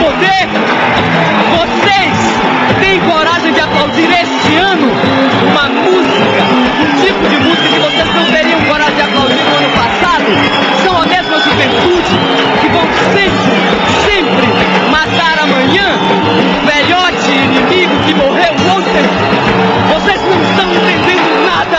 poder. Vocês têm coragem de aplaudir este ano uma música, um tipo de música que vocês não teriam coragem de aplaudir no ano passado? São a mesma juventude que vão sempre matar amanhã o velhote inimigo que morreu ontem. Vocês não estão entendendo nada,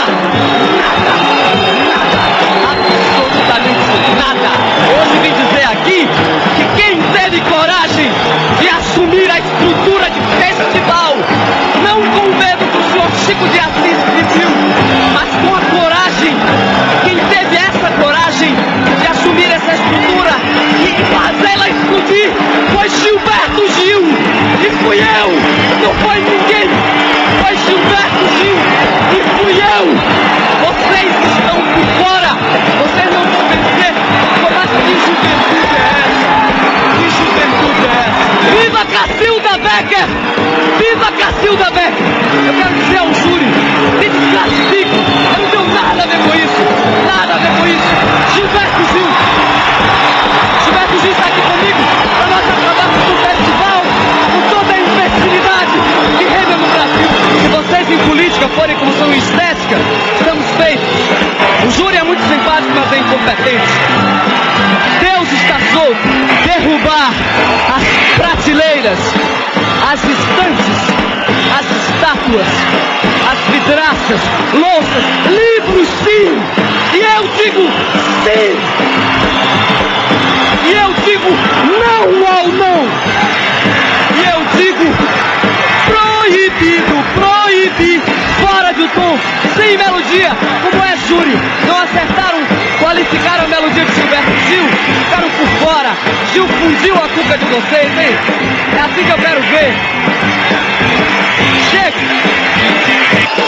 absolutamente nada. Hoje vim dizer aqui que quem teve coragem de assumir a estrutura de festival, não com o medo que o senhor Chico de Assis pediu, mas com a coragem, quem teve essa coragem de assumir essa estrutura e fazê-la explodir, foi Gilberto Gil, e fui eu, não foi ninguém, foi Gilberto Gil, e fui eu. Vocês estão por fora, vocês não vão vencer. Mas que juventude é essa? Que juventude é essa? Viva Cacilda Becker! Viva Cacilda Becker! Eu quero dizer ao júri, me desclassifico, eu não tenho nada a ver com isso, nada a ver com isso. Gilberto Gil está aqui comigo, para nós acabarmos do festival com toda a imbecilidade que reina no Brasil. Se vocês em política forem como são em estética, estamos feitos. O júri é muito simpático, mas é incompetente. Deus está solto. Derrubar as prateleiras, as estantes, as estátuas, as vidraças, louças, livros, sim. E eu digo sim. E eu digo não ao não. E eu digo proibido, proibir, fora do tom, sem melodia. Como é, júri? Não acertaram, qualificaram a melodia de Gilberto Gil, ficaram por fora. Gil fundiu a cuca de vocês, hein? É assim que eu quero ver. Chega!